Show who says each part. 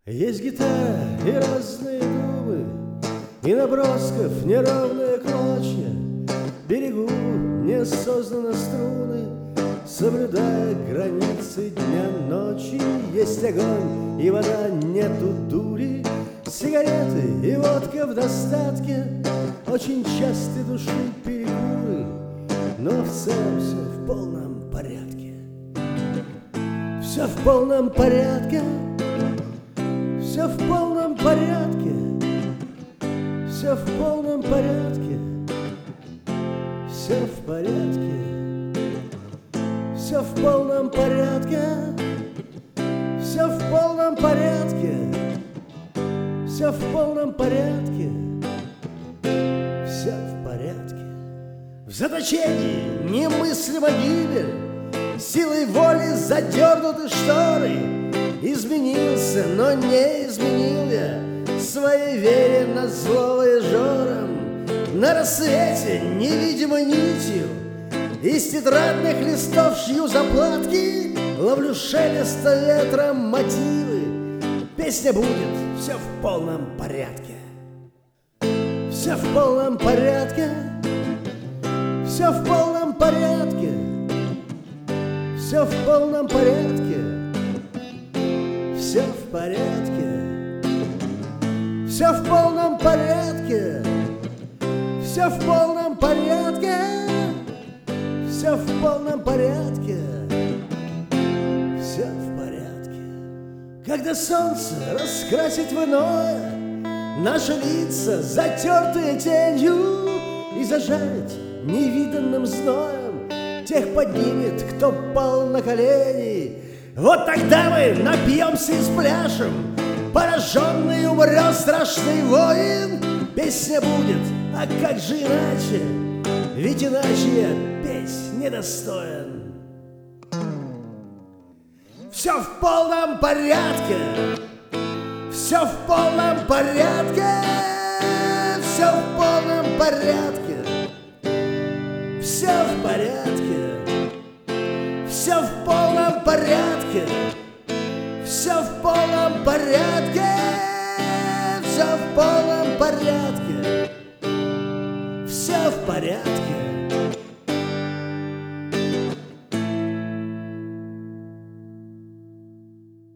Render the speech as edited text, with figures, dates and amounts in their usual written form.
Speaker 1: Есть гитара и разные думы, и набросков неровные клочья. Берегу неосознанно струны, соблюдая границы дня ночи. Есть огонь и вода, нету дури, сигареты и водка в достатке, очень часто души перекуры, но в целом все в полном порядке. Все в полном порядке, все в полном порядке, все в полном порядке, все в порядке, все в полном порядке, все в полном порядке, все в полном порядке, все в порядке. В заточении немыслима гибель, силой воли задернуты шторы. Изменился, но не изменил я своей вере на зло вояжерам. На рассвете невидимой нитью из тетрадных листов шью заплатки, ловлю шелеста ветром мотивы. Песня будет все в полном порядке, все в полном порядке, все в полном порядке, все в полном порядке, все в порядке, все в полном порядке, все в полном порядке, все в полном порядке, все в порядке. Когда солнце раскрасит в иное наши лица, затертые тенью, и зажарит невиданным зноем, тех поднимет, кто пал на колени. Вот тогда мы напьемся и спляшем, пораженный умрет страшный воин. Песня будет, а как же иначе, ведь иначе я петь недостоин. Все в полном порядке, все в полном порядке, все в полном порядке, все в порядке, все в полном порядке, все в полном порядке, все в полном порядке, все в порядке.